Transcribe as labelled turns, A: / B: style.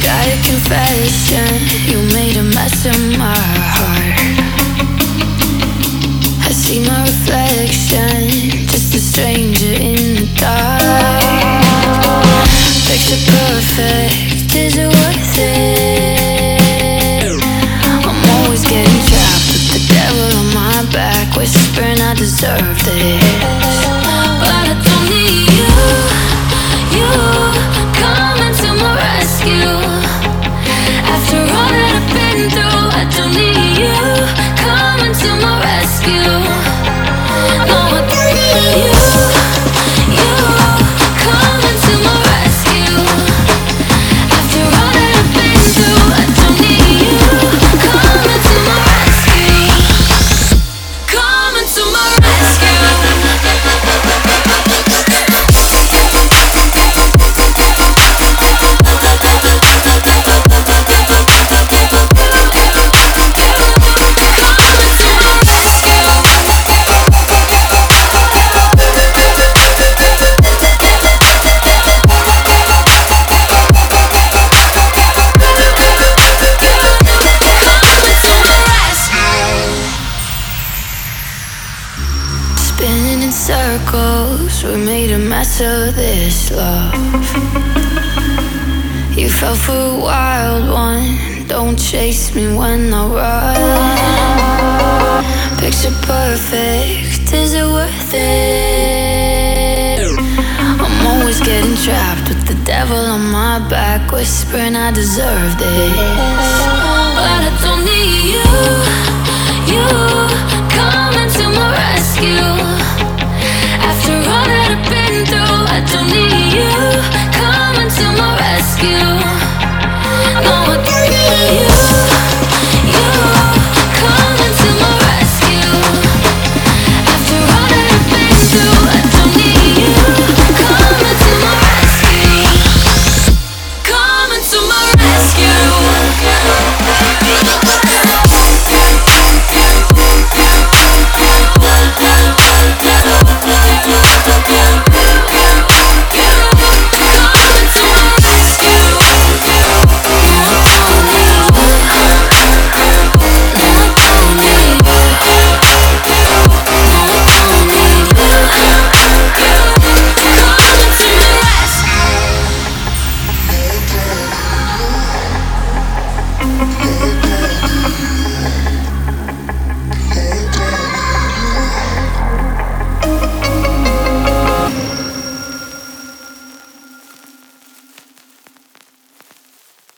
A: Got a confession, you made a mess of my heart. I see my reflection, just a stranger in the dark. Picture perfect, is it worth it? I'm always getting trapped with the devil on my back, whispering I deserve this. But I don't need you coming to my rescue. After all that I've been through, I don't need you coming to my rescue. No, I don't need you coming to my rescue. After all that I've been through, I don't need you coming to my rescue. Coming to my rescue. Spinning in circles, we made a mess of this love. You fell for a wild one, don't chase me when I run. Picture perfect, is it worth it? I'm always getting trapped with the devil on my back, whispering I deserve this. But I don't need you coming to my rescue. After all that I've been through, I don't need you coming to my